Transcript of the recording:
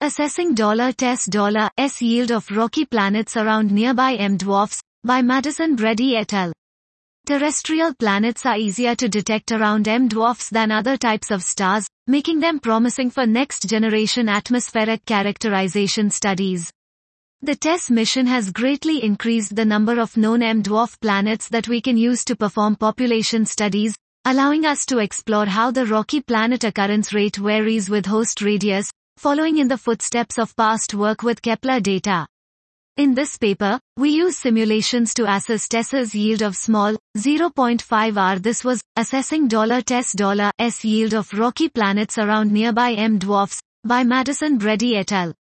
Assessing $TESS yield of rocky planets around nearby M dwarfs, by Madison Bredy et al. Terrestrial planets are easier to detect around M dwarfs than other types of stars, making them promising for next-generation atmospheric characterization studies. The TESS mission has greatly increased the number of known M dwarf planets that we can use to perform population studies, allowing us to explore how the rocky planet occurrence rate varies with host radius, following in the footsteps of past work with Kepler data. In this paper, we use simulations to assess TESS's yield of small, 0.5 R. This was, assessing $TESS yield of rocky planets around nearby M dwarfs, by Madison Bredy et al.